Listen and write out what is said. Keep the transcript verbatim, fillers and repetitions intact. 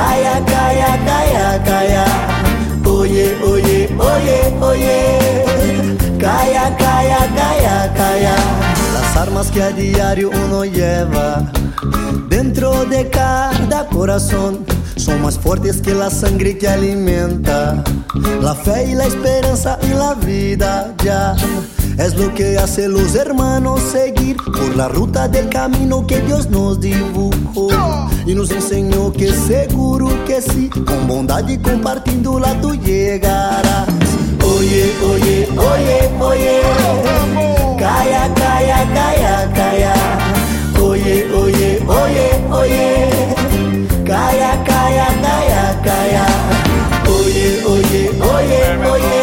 Calla, calla, calla, calla. Oye, oye, oye, oye. Calla, calla, calla, calla. Las armas que a diario uno lleva dentro de cada corazón son más fuertes que la sangre que alimenta la fe y la esperanza en la vida. Ya es lo que hace los hermanos seguir por la ruta del camino que Dios nos dibujó y nos enseñó que seguro que sí, con bondad y compartiéndola tú llegarás. Oye, oye, oye, oye. Calla, calla, calla, calla. Oye, oye, oye, oye. Calla, calla, calla, calla. Oye, oye, oye, oye.